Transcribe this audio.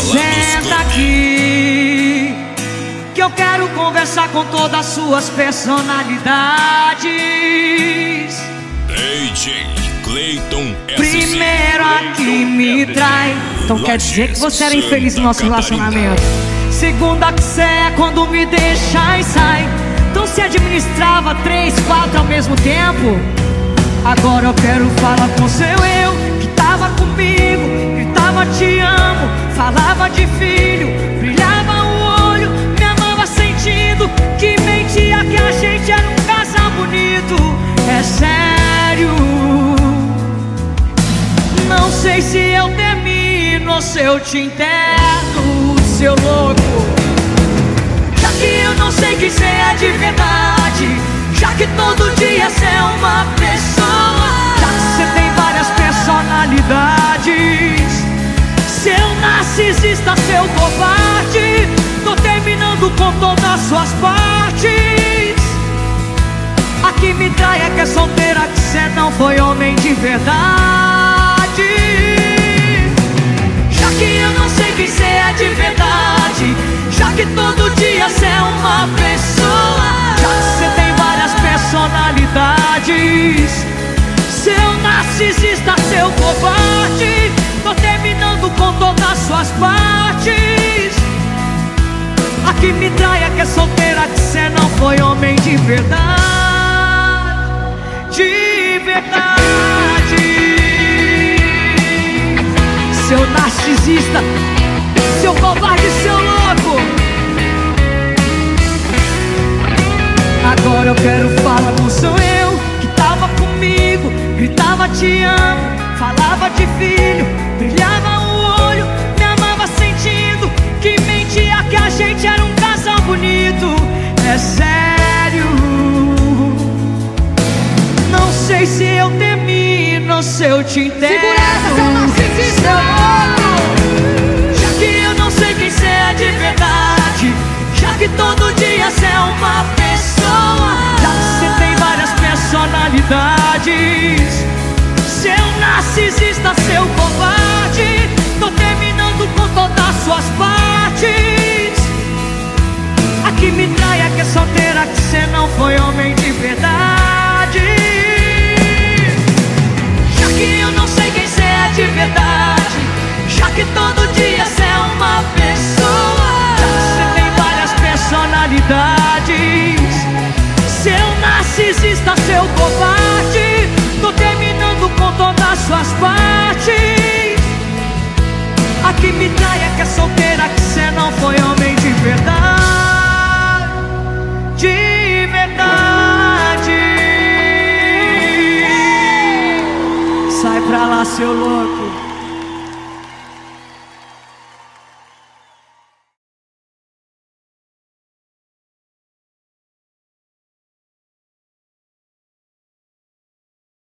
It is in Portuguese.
Senta aqui, que eu quero conversar com todas as suas personalidades. DJ Cleiton SC. Primeiro a que me trai, então quer dizer que você era infeliz no nosso relacionamento. Segunda que cê é quando me deixa e sai, então se administrava 3, 4 ao mesmo tempo. Agora eu quero falar com seu eu, que tava comigo, gritava te amo, falava de filho, brilhava o olho, me amava sentindo que mentia que a gente era um casal bonito. É sério, não sei se eu termino ou se eu te interno, seu louco. Já que eu não sei quem cê é de verdade, já que todo dia cê é uma pessoa, já que cê tem várias personalidades, seu narcisista, seu covarde, tô terminando com todas as suas partes. A que me trai é que é solteira, que cê não foi homem de verdade. Já que eu não sei quem cê é de verdade, já que todo dia cê é uma pessoa, já que cê tem várias personalidades, seu narcisista, seu covarde, tô terminando com todas as suas partes. A que me trai é que é solteira, que cê não foi homem de verdade. De verdade. Seu narcisista, seu covarde, seu louco. Agora eu quero falar com sou eu, que tava comigo, gritava te amo, falava de filho, brilhava o olho, me amava sentindo que mentia que a gente era um casal bonito. É sério, não sei se eu termino ou se eu te interno. Segura essa, seu narcisista! Já que eu não sei quem cê é de verdade, já que todo dia cê é uma pessoa, já que cê tem várias personalidades, seu narcisista, seu covarde, tô terminando com todas as suas partes. A que me trai é que é solteira, que cê não foi homem de verdade. Já que eu não sei quem cê é de verdade, já que todo dia cê é uma pessoa, já que cê tem várias personalidades, seu narcisista, seu covarde, tô terminando com todas as suas partes. A que me trai é que é solteira, que cê não foi homem de verdade. De verdade. Sai pra lá, seu louco.